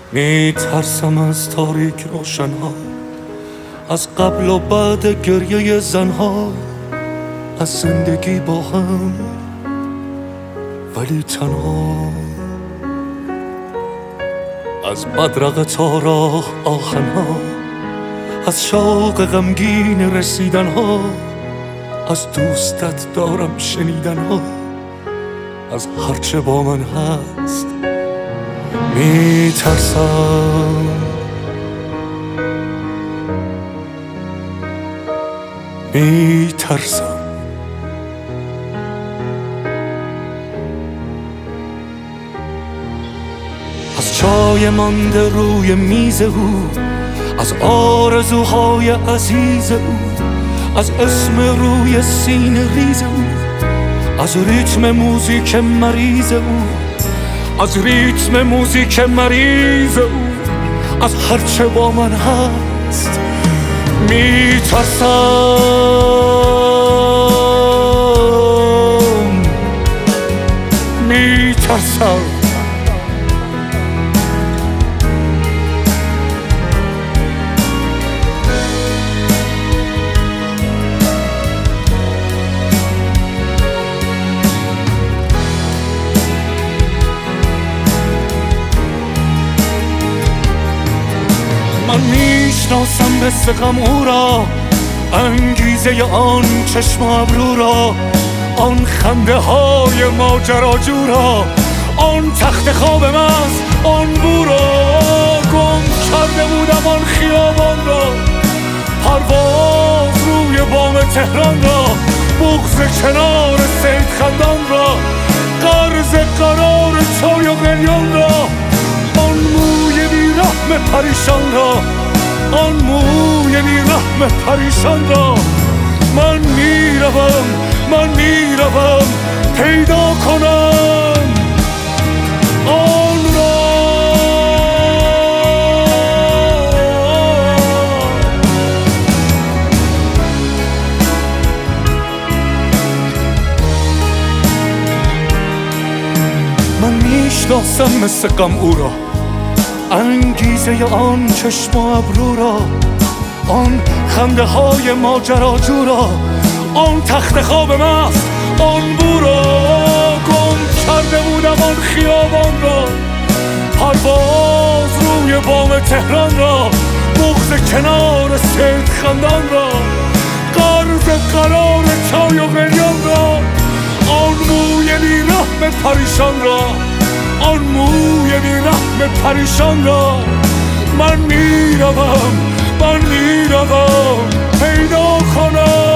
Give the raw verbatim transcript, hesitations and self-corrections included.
می ترسم از تاریک روشنها، از قبل و بعد گریه زنها، از زندگی با هم ولی تنها، از بدرقه تا راه آهنها، از شوق غمگین رسیدنها، از دوستت دارم شنیدنها، از هرچه با من هست می ترسم. می ترسم از چای مانده روی میز او، از آرزوهای عزیز او، از اسم روی سینه ریز او، از ریتم موزیک مریض او، از ریتم موزیک مریض او، از هرچه با من هست می ترسم. می ترسم من میشناسم مثل غم او را، انگیزه آن چشم و ابرو را، آن خنده های ماجراجو را، آن تخت خواب مست آن بو را. گم کرده بودم آن خیابان را، پرواز روی بام تهران را، بغض کنار سید خندان را، قرض قرار چای و قلیان را، آن موی بیرحم پریشان را، آن موی بیرحم پریشان را. من میروم من میروم پیدا کنم آن را. من میشناسم مثل غم او را، انگیزه آن چشم و ابرو را، آن خنده های ماجراجو را، آن تخت خواب مست آن بو را. گم کرده بودم آن خیابان را، پرواز روی بام تهران را، بغض کنار سید خندان را، قرض قرار چای و قلیان را، آن موی بیرحم پریشان را، آن موی بیرحم پریشان را. من میروم من میروم پیدا کنم